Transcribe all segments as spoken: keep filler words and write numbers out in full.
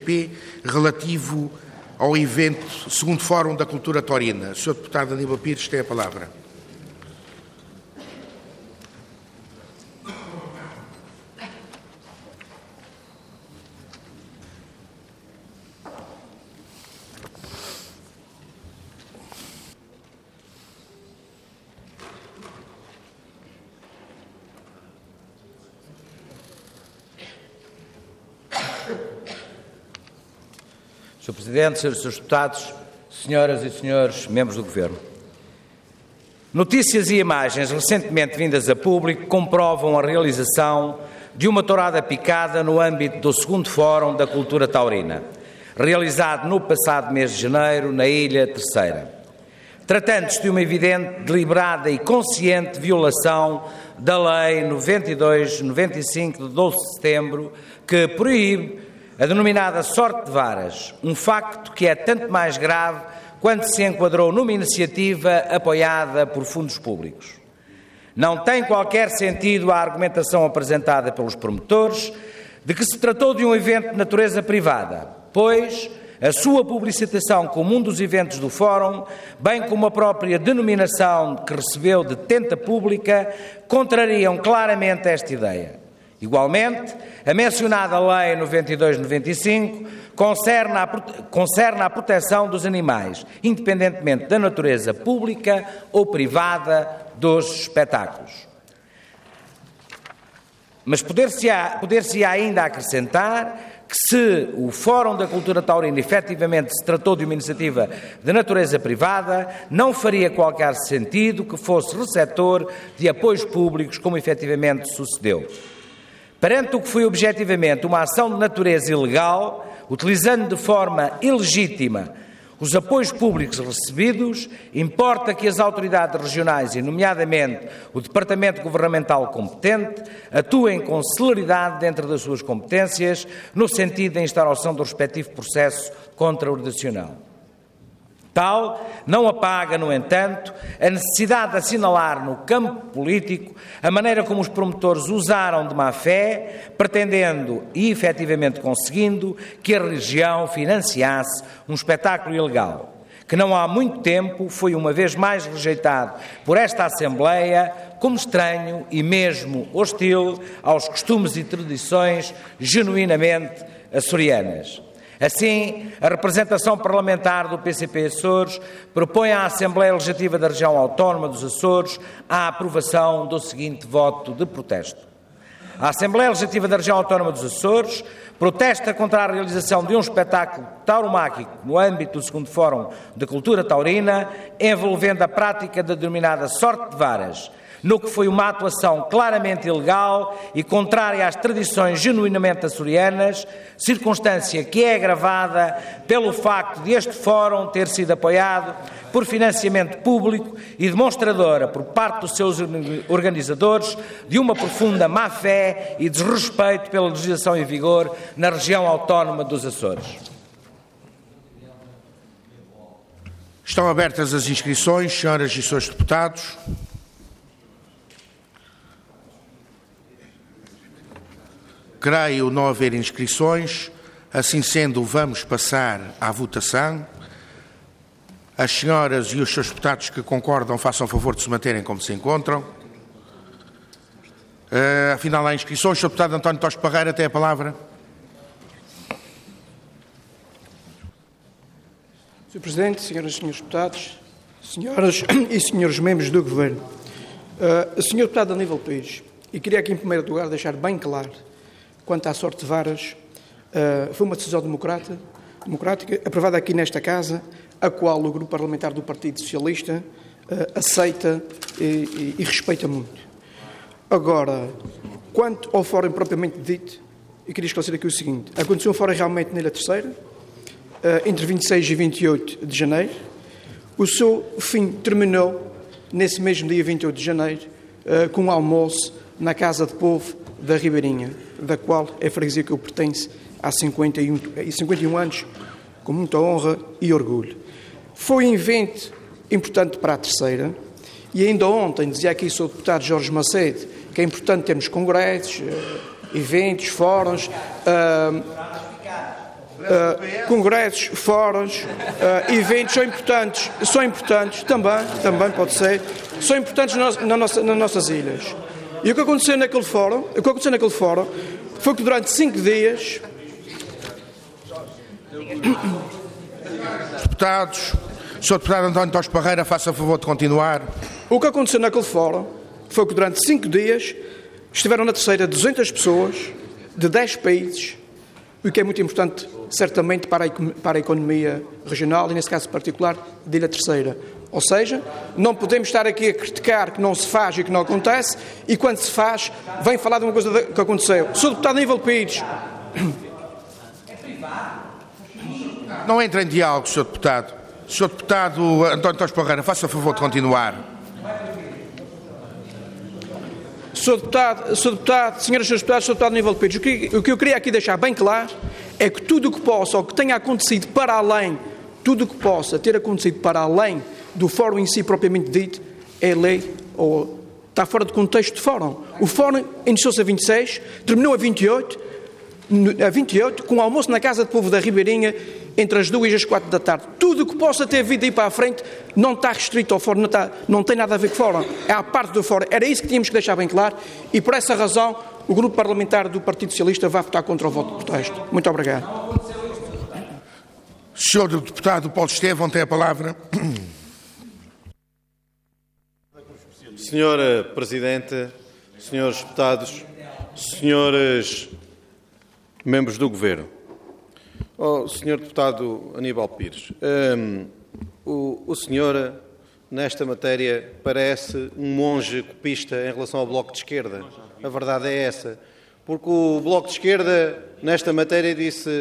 P relativo ao evento Segundo Fórum da Cultura Taurina. senhor Deputado Aníbal Pires tem a palavra. senhor Presidente, senhores Deputados, senhoras e senhores membros do Governo. Notícias e imagens recentemente vindas a público comprovam a realização de uma tourada picada no âmbito do segundo Fórum da Cultura Taurina, realizado no passado mês de janeiro na Ilha Terceira. Tratando-se de uma evidente, deliberada e consciente violação da Lei noventa e dois noventa e cinco de doze de setembro, que proíbe a denominada sorte de varas, um facto que é tanto mais grave quando se enquadrou numa iniciativa apoiada por fundos públicos. Não tem qualquer sentido a argumentação apresentada pelos promotores de que se tratou de um evento de natureza privada, pois a sua publicitação como um dos eventos do Fórum, bem como a própria denominação que recebeu de detenta pública, contrariam claramente esta ideia. Igualmente, a mencionada Lei noventa e dois noventa e cinco concerne a, concerne a proteção dos animais, independentemente da natureza pública ou privada dos espetáculos. Mas poder-se-á, poder-se-á ainda acrescentar que se o Fórum da Cultura Taurina efetivamente se tratou de uma iniciativa de natureza privada, não faria qualquer sentido que fosse receptor de apoios públicos, como efetivamente sucedeu. Perante o que foi objetivamente uma ação de natureza ilegal, utilizando de forma ilegítima os apoios públicos recebidos, importa que as autoridades regionais, e nomeadamente o Departamento Governamental competente, atuem com celeridade dentro das suas competências, no sentido da instauração do respectivo processo contraordenacional. Tal não apaga, no entanto, a necessidade de assinalar no campo político a maneira como os promotores usaram de má fé, pretendendo e efetivamente conseguindo que a região financiasse um espetáculo ilegal, que não há muito tempo foi uma vez mais rejeitado por esta Assembleia como estranho e mesmo hostil aos costumes e tradições genuinamente açorianas. Assim, a representação parlamentar do P C P Açores propõe à Assembleia Legislativa da Região Autónoma dos Açores a aprovação do seguinte voto de protesto. A Assembleia Legislativa da Região Autónoma dos Açores protesta contra a realização de um espetáculo tauromáquico no âmbito do segundo Fórum de Cultura Taurina, envolvendo a prática da denominada sorte de varas, no que foi uma atuação claramente ilegal e contrária às tradições genuinamente açorianas, circunstância que é agravada pelo facto de este fórum ter sido apoiado por financiamento público e demonstradora por parte dos seus organizadores de uma profunda má-fé e desrespeito pela legislação em vigor na região autónoma dos Açores. Estão abertas as inscrições, senhoras e senhores deputados. Creio não haver inscrições. Assim sendo, vamos passar à votação. As senhoras e os senhores deputados que concordam, façam o favor de se manterem como se encontram. Uh, afinal, há inscrições. senhor Deputado António Tostes Parreira tem a palavra. senhor Presidente, senhoras e senhores deputados, senhoras e senhores membros do Governo, uh, senhor Deputado Aníbal Pires, e queria aqui em primeiro lugar deixar bem claro, quanto à sorte de varas, uh, foi uma decisão democrata, democrática aprovada aqui nesta Casa, a qual o Grupo Parlamentar do Partido Socialista uh, aceita e, e, e respeita muito. Agora, quanto ao fórum propriamente dito, eu queria esclarecer aqui o seguinte. Aconteceu um fórum realmente na Ilha Terceira, uh, entre vinte e seis e vinte e oito de janeiro. O seu fim terminou nesse mesmo dia vinte e oito de janeiro, uh, com um almoço na Casa de Povo da Ribeirinha, da qual é a freguesia que eu pertenço há cinquenta e um anos, com muita honra e orgulho. Foi um evento importante para a Terceira, e ainda ontem dizia aqui o senhor deputado Jorge Macedo que é importante termos congressos, eventos, fóruns. Uh, Uh, congressos, fóruns, uh, eventos são importantes, são importantes também, também pode ser, são importantes na, na nossa, nas nossas ilhas. E o que aconteceu naquele fórum, o que aconteceu naquele fórum foi que durante cinco dias... Deputados, senhor Deputado António Torres Parreira, faça favor de continuar. O que aconteceu naquele fórum foi que durante cinco dias estiveram na terceira duzentas pessoas de dez países, o que é muito importante, certamente, para a, para a economia regional e, nesse caso particular, da Ilha Terceira. Ou seja, não podemos estar aqui a criticar que não se faz e que não acontece, e quando se faz, vem falar de uma coisa que aconteceu. Sou deputado a nível Pires. Não entra em diálogo, senhor Deputado. senhor Deputado António Torres Parreira, faça favor de continuar. senhor Deputado, senhor Deputado, senhoras e senhores Deputados, senhor Deputado a nível Pires, o que, o que eu queria aqui deixar bem claro é que tudo o que possa, ou que tenha acontecido para além, tudo o que possa ter acontecido para além do fórum em si propriamente dito, é lei ou está fora de contexto de fórum. O fórum iniciou-se a vinte e seis, terminou a vinte e oito, a vinte e oito, com o almoço na Casa do Povo da Ribeirinha entre as duas e as quatro da tarde. Tudo o que possa ter vindo aí para a frente não está restrito ao fórum, não, está, não tem nada a ver com o fórum, é à parte do fórum. Era isso que tínhamos que deixar bem claro e por essa razão o Grupo Parlamentar do Partido Socialista vai votar contra o voto de protesto. Muito obrigado. senhor Deputado Paulo Estevão tem a palavra. senhora Presidente, senhores Deputados, senhores membros do Governo. Oh, senhor Deputado Aníbal Pires, um, o, o senhor, nesta matéria, parece um monge copista em relação ao Bloco de Esquerda. A verdade é essa. Porque o Bloco de Esquerda, nesta matéria, disse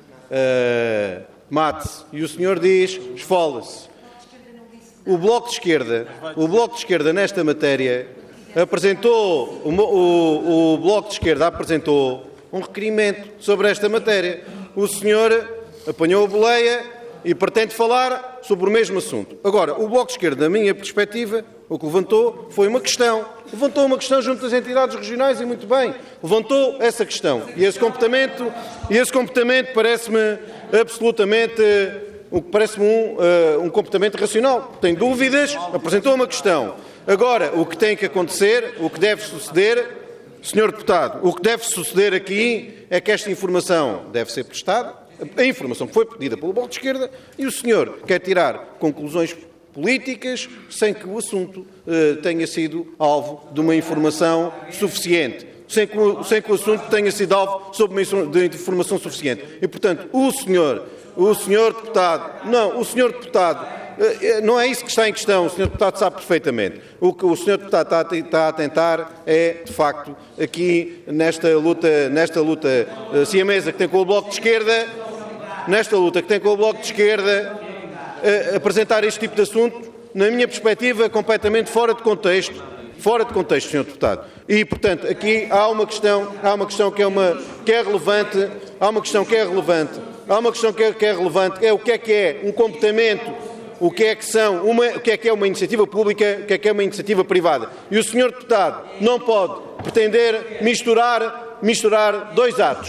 uh, mate-se. E o senhor diz esfola-se. O Bloco de Esquerda, o Bloco de Esquerda, nesta matéria, apresentou, o, o, o Bloco de Esquerda apresentou um requerimento sobre esta matéria. O senhor apanhou a boleia e pretende falar sobre o mesmo assunto. Agora, o Bloco de Esquerda, da minha perspectiva, o que levantou foi uma questão. Levantou uma questão junto às entidades regionais e muito bem. Levantou essa questão. E esse comportamento, e esse comportamento parece-me absolutamente, parece-me um, uh, um comportamento racional. Tem dúvidas, apresentou uma questão. Agora, o que tem que acontecer, o que deve suceder... senhor Deputado, o que deve suceder aqui é que esta informação deve ser prestada, a informação que foi pedida pelo Bloco de Esquerda, e o senhor quer tirar conclusões políticas sem que o assunto eh, tenha sido alvo de uma informação suficiente, sem que, o, sem que o assunto tenha sido alvo sob uma de informação suficiente. E, portanto, o senhor, o senhor Deputado, não, o senhor Deputado, não é isso que está em questão, o senhor Deputado sabe perfeitamente. O que o senhor Deputado está a tentar é, de facto, aqui nesta luta, nesta luta siamesa que tem com o Bloco de Esquerda, nesta luta que tem com o Bloco de Esquerda, apresentar este tipo de assunto, na minha perspectiva, completamente fora de contexto, fora de contexto, senhor Deputado. E, portanto, aqui há uma questão, há uma questão que é, uma, que é relevante, há uma questão que é relevante, há uma questão que é, que é relevante, é o que é que é um comportamento. O que é que são, uma, o que é que é uma iniciativa pública, o que é que é uma iniciativa privada. E o senhor Deputado não pode pretender misturar, misturar dois atos.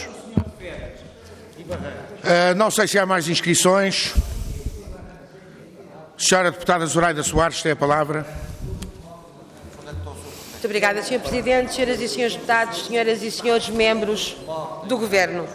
Uh, não sei se há mais inscrições. Senhora Deputada Zoraida Soares tem a palavra. Muito obrigada, senhor Presidente, senhoras e senhores Deputados, senhoras e senhores membros do Governo.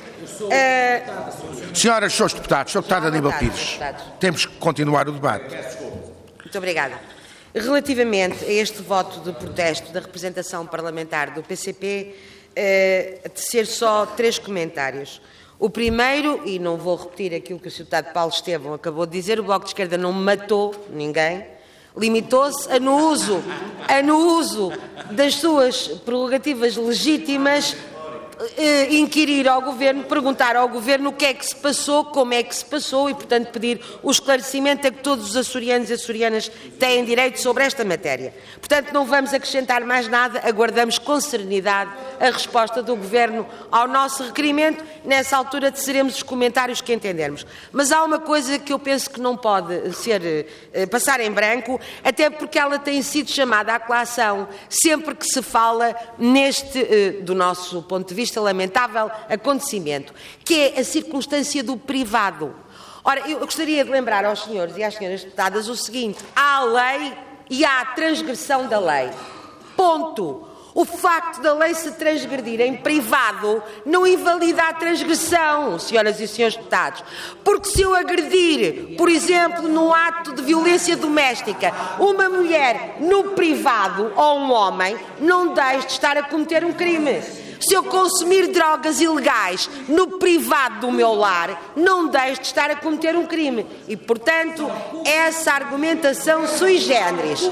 Uh... Senhoras e senhores Deputados, senhor Deputado Aníbal Pires, temos que continuar o debate. Muito obrigada. Relativamente a este voto de protesto da representação parlamentar do P C P, uh, tecer só três comentários. O primeiro, e não vou repetir aquilo que o senhor Deputado Paulo Estevão acabou de dizer, o Bloco de Esquerda não matou ninguém, limitou-se a no uso, a no uso das suas prerrogativas legítimas Uh, inquirir ao Governo, perguntar ao Governo o que é que se passou, como é que se passou e, portanto, pedir o esclarecimento a que todos os açorianos e açorianas têm direito sobre esta matéria. Portanto, não vamos acrescentar mais nada, aguardamos com serenidade a resposta do Governo ao nosso requerimento. Nessa altura teceremos os comentários que entendermos. Mas há uma coisa que eu penso que não pode ser, uh, passar em branco, até porque ela tem sido chamada à colação sempre que se fala neste, uh, do nosso ponto de vista, este lamentável acontecimento, que é a circunstância do privado. Ora, eu gostaria de lembrar aos senhores e às senhoras deputadas o seguinte: há a lei e há a transgressão da lei. Ponto. O facto da lei se transgredir em privado não invalida a transgressão, senhoras e senhores deputados. Porque se eu agredir, por exemplo, num ato de violência doméstica, uma mulher no privado ou um homem, não deixe de estar a cometer um crime. Se eu consumir drogas ilegais no privado do meu lar, não deixe de estar a cometer um crime. E, portanto, essa argumentação sui generis.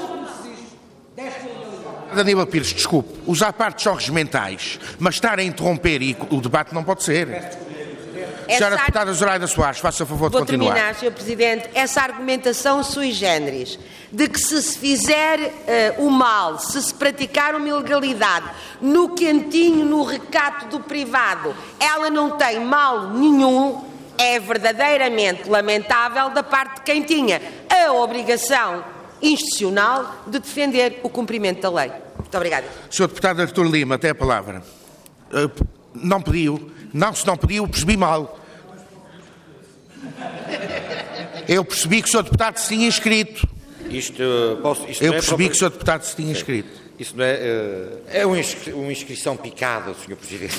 Aníbal Pires, desculpe, usar partes são regimentais, mas estar a interromper e o debate não pode ser. Essa Senhora Deputada Zoraida Soares, faça favor de Vou continuar. Vou terminar, senhor Presidente. Essa argumentação sui generis, de que se se fizer uh, o mal, se se praticar uma ilegalidade no cantinho, no recato do privado, ela não tem mal nenhum, é verdadeiramente lamentável da parte de quem tinha a obrigação institucional de defender o cumprimento da lei. Muito obrigada. senhor Deputado Artur Lima, tem a palavra. Uh, não pediu. Não, se não pediu, percebi mal. Eu percebi que o senhor Deputado se tinha inscrito. Isto, posso, isto Eu não é percebi próprio... que o senhor Deputado se tinha inscrito. Isso não é... Uh, é uma, inscri... uma inscrição picada, senhor Presidente.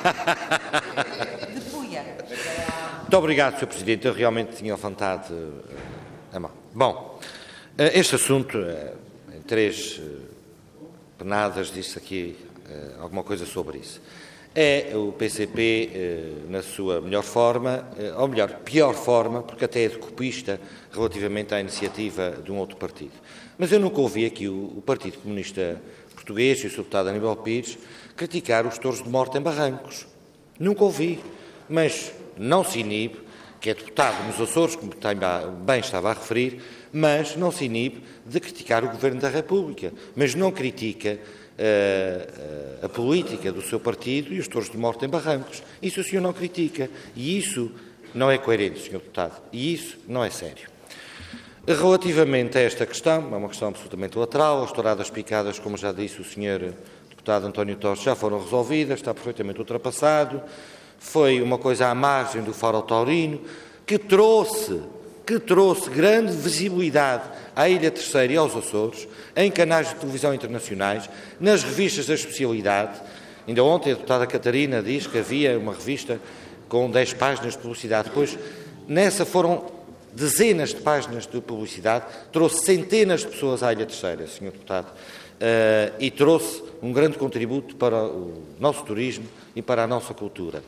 De Puia. Muito obrigado, senhor Presidente. Eu realmente tinha vontade uh, a mão. Bom, uh, este assunto, uh, em três uh, penadas, disse aqui uh, alguma coisa sobre isso. É o P C P eh, na sua melhor forma, eh, ou melhor, pior forma, porque até é decupista relativamente à iniciativa de um outro partido. Mas eu nunca ouvi aqui o, o Partido Comunista Português e o seu deputado Aníbal Pires criticar os touros de morte em Barrancos. Nunca ouvi. Mas não se inibe, que é deputado nos Açores, como bem estava a referir, mas não se inibe de criticar o Governo da República. Mas não critica A, a, a política do seu partido e os touros de morte em Barrancos. Isso o senhor não critica. E isso não é coerente, senhor Deputado. E isso não é sério. Relativamente a esta questão, é uma questão absolutamente lateral, as touradas picadas, como já disse o senhor Deputado António Torres, já foram resolvidas, está perfeitamente ultrapassado. Foi uma coisa à margem do Faro Taurino, que trouxe, que trouxe grande visibilidade à Ilha Terceira e aos Açores, em canais de televisão internacionais, nas revistas da especialidade. Ainda ontem a deputada Catarina diz que havia uma revista com dez páginas de publicidade. Depois, nessa foram dezenas de páginas de publicidade, trouxe centenas de pessoas à Ilha Terceira, senhor Deputado, uh, e trouxe um grande contributo para o nosso turismo e para a nossa cultura.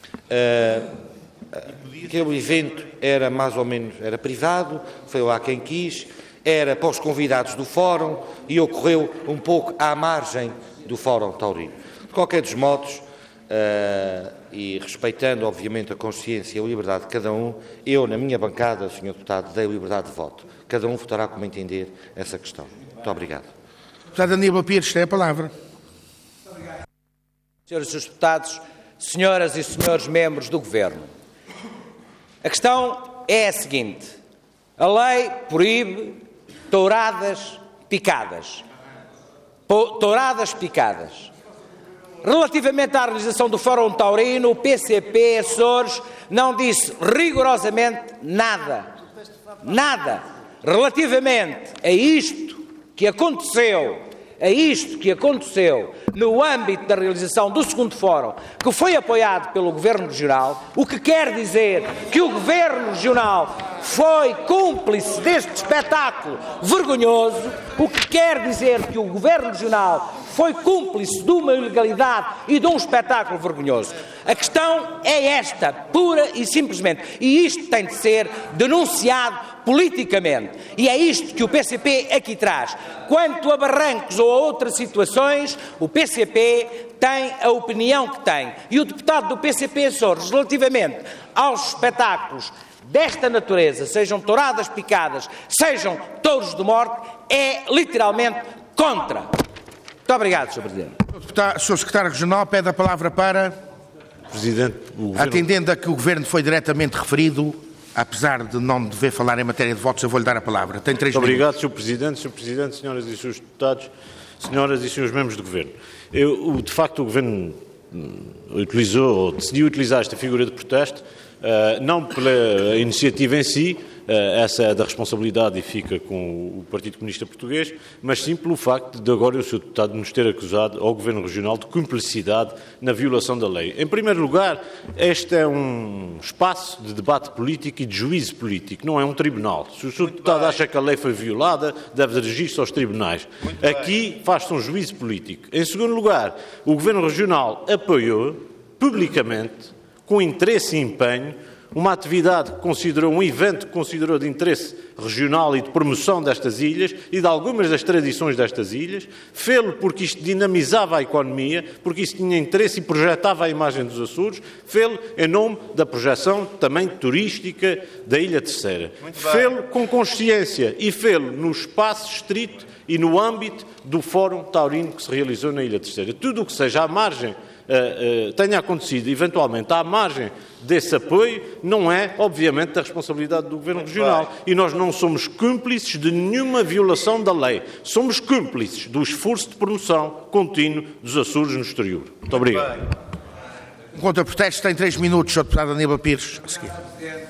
Uh, aquele evento era mais ou menos, era privado, foi lá quem quis, era para os convidados do Fórum e ocorreu um pouco à margem do Fórum Taurino. De qualquer dos modos, uh, e respeitando obviamente a consciência e a liberdade de cada um, eu na minha bancada, senhor Deputado, dei liberdade de voto. Cada um votará como entender essa questão. Muito obrigado. Deputado Aníbal Pires, tem a palavra. Senhoras e senhores deputados, senhoras e senhores membros do Governo, a questão é a seguinte: a lei proíbe touradas picadas. Touradas picadas. Relativamente à realização do Fórum Taurino, o P C P Açores não disse rigorosamente nada. Nada. Relativamente a isto que aconteceu, a isto que aconteceu no âmbito da realização do segundo Fórum, que foi apoiado pelo Governo Regional, o que quer dizer que o Governo Regional foi cúmplice deste espetáculo vergonhoso, o que quer dizer que o Governo Regional foi cúmplice de uma ilegalidade e de um espetáculo vergonhoso. A questão é esta, pura e simplesmente, e isto tem de ser denunciado politicamente, e é isto que o P C P aqui traz. Quanto a Barrancos ou a outras situações, o P C P tem a opinião que tem, e o deputado do P C P Açores, relativamente aos espetáculos desta natureza, sejam touradas picadas, sejam touros de morte, é literalmente contra. Muito obrigado, senhor Presidente. O senhor Secretário Regional pede a palavra para... Presidente, o Governo... Atendendo a que o Governo foi diretamente referido, apesar de não dever falar em matéria de votos, eu vou-lhe dar a palavra. Tem três Muito minutos. obrigado, senhor Presidente, senhor Presidente, senhoras e senhores deputados, senhoras e senhores membros do Governo. Eu, de facto, o Governo utilizou, ou decidiu utilizar esta figura de protesto, uh, não pela iniciativa em si, uh, essa é da responsabilidade e fica com o Partido Comunista Português, mas sim pelo facto de agora o senhor Deputado nos ter acusado ao Governo Regional de cumplicidade na violação da lei. Em primeiro lugar, este é um espaço de debate político e de juízo político, não é um tribunal. Se o senhor Deputado acha que a lei foi violada, deve dirigir-se aos tribunais. Aqui faz-se um juízo político. Em segundo lugar, o Governo Regional apoiou publicamente, com interesse e empenho, uma atividade que considerou, um evento que considerou de interesse regional e de promoção destas ilhas e de algumas das tradições destas ilhas, fê-lo porque isto dinamizava a economia, porque isto tinha interesse e projetava a imagem dos Açores, fê-lo em nome da projeção também turística da Ilha Terceira. Fê-lo com consciência e fê-lo no espaço estrito e no âmbito do Fórum Taurino que se realizou na Ilha Terceira. Tudo o que seja à margem Uh, uh, tenha acontecido, eventualmente, à margem desse apoio, não é, obviamente, da responsabilidade do Governo Regional. E nós não somos cúmplices de nenhuma violação da lei. Somos cúmplices do esforço de promoção contínuo dos Açores no exterior. Muito obrigado. Contra protesto, tem três minutos, senhor Deputado Aníbal Pires. A seguir.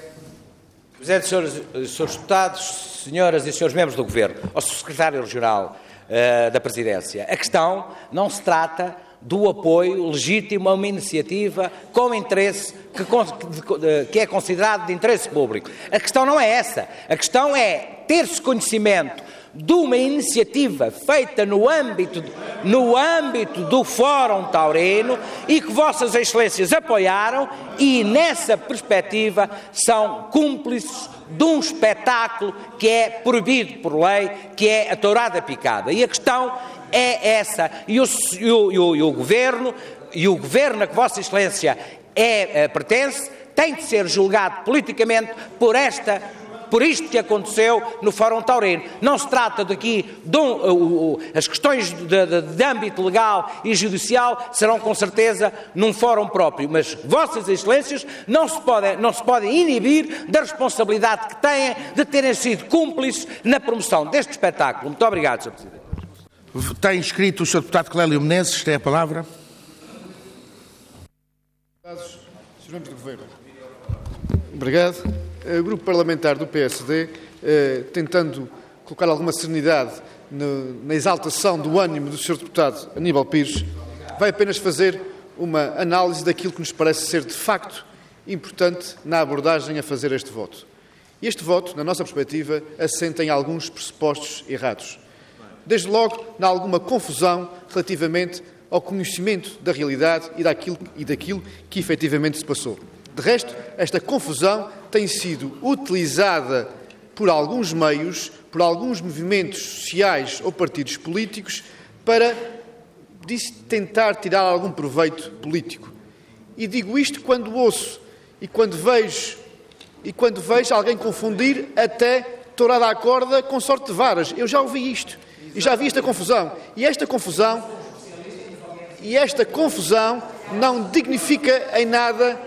Presidente, senhores, senhores Deputados, senhoras e senhores membros do Governo, ao Secretário Regional uh, da Presidência, a questão não se trata do apoio legítimo a uma iniciativa com interesse que, que é considerado de interesse público. A questão não é essa. A questão é ter-se conhecimento de uma iniciativa feita no âmbito, no âmbito do Fórum Taurino e que Vossas Excelências apoiaram e, nessa perspectiva, são cúmplices de um espetáculo que é proibido por lei, que é a tourada picada. E a questão é essa. E o, e o, e o, e o Governo, e o Governo a que Vossa Excelência é, é, pertence, tem de ser julgado politicamente por esta por isto que aconteceu no Fórum Taurino. Não se trata daqui de um, uh, uh, as questões de, de, de âmbito legal e judicial serão com certeza num fórum próprio, mas Vossas Excelências não se podem, não se podem inibir da responsabilidade que têm de terem sido cúmplices na promoção deste espetáculo. Muito obrigado, senhor Presidente. Tem escrito o senhor Deputado Clélio Menezes, tem a palavra. senhores membros do Governo. Obrigado. O Grupo Parlamentar do P S D, eh, tentando colocar alguma serenidade no, na exaltação do ânimo do senhor Deputado Aníbal Pires, vai apenas fazer uma análise daquilo que nos parece ser de facto importante na abordagem a fazer este voto. Este voto, na nossa perspectiva, assenta em alguns pressupostos errados. Desde logo, na alguma confusão relativamente ao conhecimento da realidade e daquilo, e daquilo que efetivamente se passou. De resto, esta confusão tem sido utilizada por alguns meios, por alguns movimentos sociais ou partidos políticos para tentar tirar algum proveito político. E digo isto quando ouço e quando vejo, e quando vejo alguém confundir até tourada à corda com sorte de varas. Eu já ouvi isto. E já vi esta confusão. E esta confusão, e esta confusão não dignifica em nada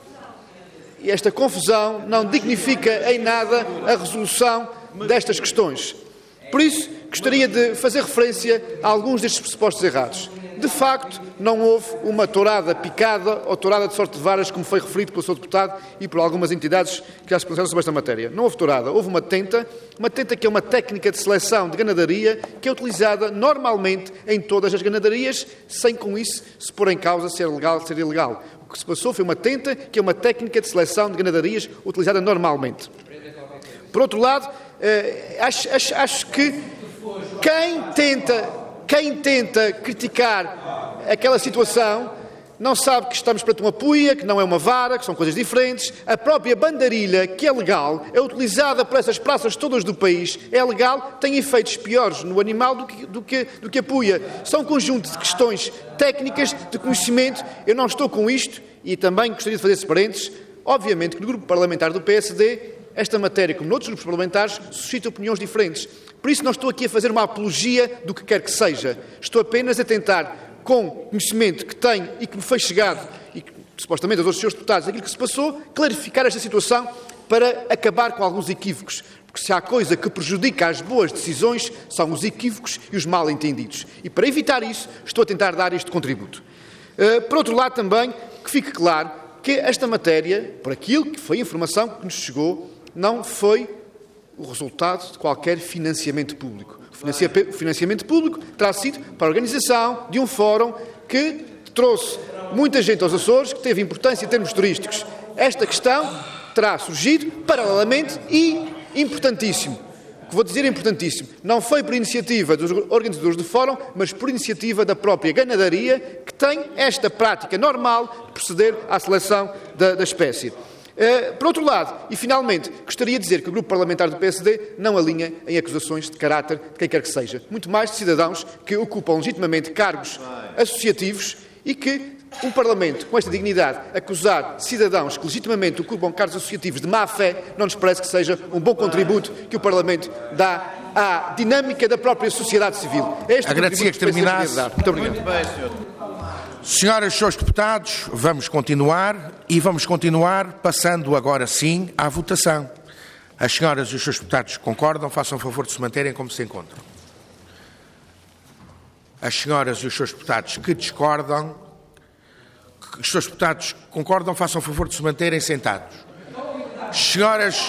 E esta confusão não dignifica em nada a resolução destas questões. Por isso, gostaria de fazer referência a alguns destes pressupostos errados. De facto, não houve uma tourada picada ou tourada de sorte de varas, como foi referido pelo senhor Deputado e por algumas entidades que já se pronunciaram sobre esta matéria. Não houve tourada, houve uma tenta, uma tenta que é uma técnica de seleção de ganadaria que é utilizada normalmente em todas as ganadarias, sem com isso se pôr em causa ser legal ou ser ilegal. O que se passou foi uma tenta, que é uma técnica de seleção de ganadarias utilizada normalmente. Por outro lado, eh, acho, acho, acho que quem tenta, quem tenta criticar aquela situação não sabe que estamos perante uma puia, que não é uma vara, que são coisas diferentes. A própria bandarilha, que é legal, é utilizada por essas praças todas do país, é legal, tem efeitos piores no animal do que, do que, do que a puia. São um conjunto de questões técnicas, de conhecimento. Eu não estou com isto e também gostaria de fazer esses parênteses. Obviamente que no grupo parlamentar do P S D, esta matéria, como noutros grupos parlamentares, suscita opiniões diferentes. Por isso não estou aqui a fazer uma apologia do que quer que seja. Estou apenas a tentar, com conhecimento que tenho e que me foi chegado, e que, supostamente aos outros senhores deputados, aquilo que se passou, clarificar esta situação para acabar com alguns equívocos. Porque se há coisa que prejudica as boas decisões, são os equívocos e os mal-entendidos. E para evitar isso, estou a tentar dar este contributo. Por outro lado, também, que fique claro que esta matéria, por aquilo que foi a informação que nos chegou, não foi o resultado de qualquer financiamento público. O financiamento público terá sido para a organização de um fórum que trouxe muita gente aos Açores, que teve importância em termos turísticos. Esta questão terá surgido paralelamente e importantíssimo. O que vou dizer é importantíssimo. Não foi por iniciativa dos organizadores do fórum, mas por iniciativa da própria ganadaria, que tem esta prática normal de proceder à seleção da, da espécie. Uh, por outro lado, e finalmente, gostaria de dizer que o Grupo Parlamentar do P S D não alinha em acusações de caráter de quem quer que seja. Muito mais de cidadãos que ocupam legitimamente cargos associativos e que um Parlamento com esta dignidade acusar cidadãos que legitimamente ocupam cargos associativos de má-fé não nos parece que seja um bom contributo que o Parlamento dá à dinâmica da própria sociedade civil. Este Agradecia que terminasse. Muito obrigado. Muito bem, senhor. Senhoras e senhores deputados, vamos continuar e vamos continuar passando agora sim à votação. As senhoras e os senhores deputados que concordam, façam favor de se manterem como se encontram. As senhoras e os senhores deputados que discordam, que os senhores deputados que concordam, façam favor de se manterem sentados. Senhoras,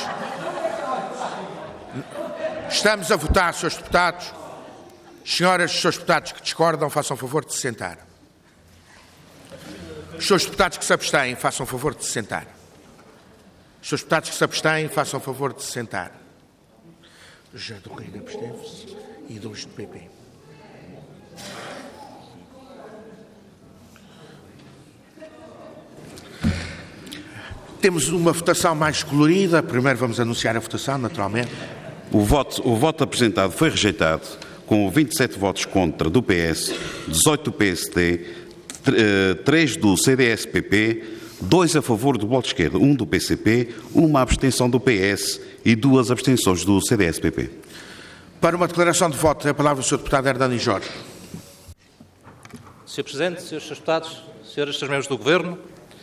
estamos a votar, senhores deputados. Senhoras e senhores deputados que discordam, façam favor de se sentar. Os senhores deputados que se abstêm, façam favor de se sentar. Os senhores deputados que se abstêm, façam favor de se sentar. Já do Rei absteve-se e dois do P P. Temos uma votação mais colorida. Primeiro vamos anunciar a votação, naturalmente. O voto, o voto apresentado foi rejeitado, com vinte e sete votos contra do P S, dezoito do P S D, três do C D S P P, dois a favor do Bloco de Esquerda, um do P C P, uma abstenção do P S e duas abstenções do C D S P P. Para uma declaração de voto, a palavra do senhor deputado Herdani Jorge. senhor Presidente, senhores deputados, senhoras e senhores membros do Governo,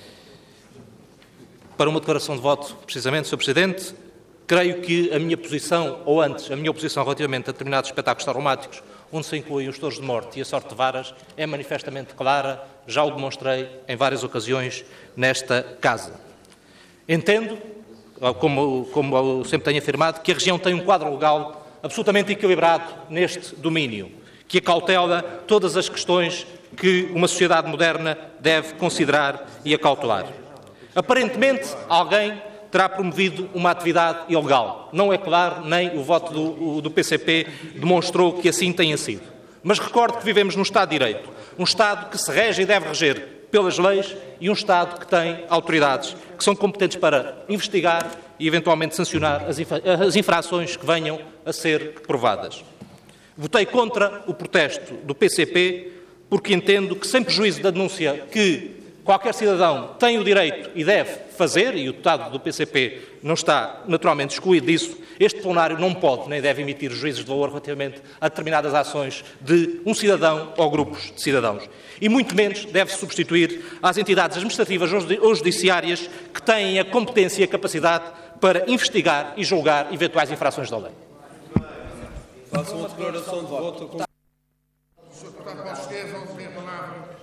para uma declaração de voto, precisamente, senhor Presidente, creio que a minha posição, ou antes, a minha oposição relativamente a determinados espetáculos traumáticos, onde se incluem os touros de morte e a sorte de varas, é manifestamente clara, já o demonstrei em várias ocasiões nesta Casa. Entendo, como, como eu sempre tenho afirmado, que a região tem um quadro legal absolutamente equilibrado neste domínio, que acautela todas as questões que uma sociedade moderna deve considerar e acautelar. Aparentemente, alguém terá promovido uma atividade ilegal. Não é claro, nem o voto do, do P C P demonstrou que assim tenha sido. Mas recordo que vivemos num Estado de Direito, um Estado que se rege e deve reger pelas leis e um Estado que tem autoridades que são competentes para investigar e eventualmente sancionar as, infra as infrações que venham a ser provadas. Votei contra o protesto do P C P porque entendo que, sem prejuízo da denúncia que qualquer cidadão tem o direito e deve fazer, e o deputado do P C P não está naturalmente excluído disso, este plenário não pode nem deve emitir juízos de valor relativamente a determinadas ações de um cidadão ou grupos de cidadãos. E muito menos deve substituir às entidades administrativas ou judiciárias que têm a competência e a capacidade para investigar e julgar eventuais infrações da lei. Faça uma declaração de voto. senhor Deputado Paulo Estevam, tem a palavra.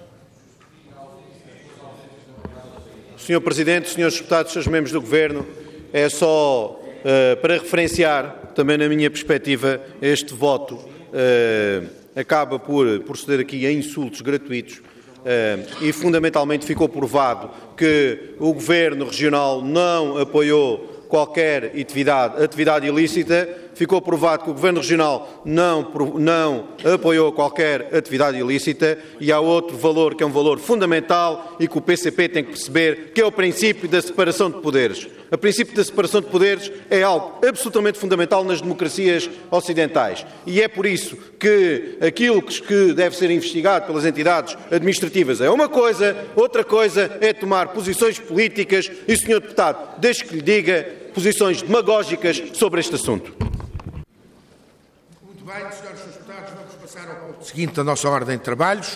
senhor Presidente, senhores deputados, senhores membros do Governo, é só uh, para referenciar, também na minha perspectiva, este voto uh, acaba por proceder aqui a insultos gratuitos uh, e fundamentalmente ficou provado que o Governo Regional não apoiou qualquer atividade, atividade ilícita. Ficou provado que o Governo Regional não, não apoiou qualquer atividade ilícita e há outro valor que é um valor fundamental e que o P C P tem que perceber, que é o princípio da separação de poderes. O princípio da separação de poderes é algo absolutamente fundamental nas democracias ocidentais e é por isso que aquilo que deve ser investigado pelas entidades administrativas é uma coisa, outra coisa é tomar posições políticas e, senhor Deputado, deixe que lhe diga posições demagógicas sobre este assunto. Muito bem, senhores deputados, vamos passar ao ponto seguinte da nossa ordem de trabalhos.